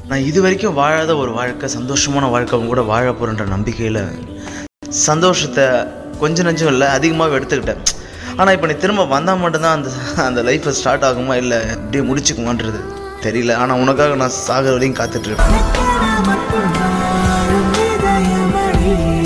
நான் இது வரைக்கும் வாழாத ஒரு வாழ்க்கை, சந்தோஷமான வாழ்க்கை அவங்க கூட வாழ போகிறன்ற நம்பிக்கையில் சந்தோஷத்தை கொஞ்சம் நஞ்சம் இல்லை அதிகமாக எடுத்துக்கிட்டேன். ஆனால் இப்போ நீ திரும்ப வந்தால் மட்டும்தான் அந்த லைஃப்பை ஸ்டார்ட் ஆகுமா இல்லை அப்படியே முடிச்சுக்குமான்றது தெரியல. ஆனால் உனக்காக நான் சாகர வரையும் காத்துட்ருப்பேன்.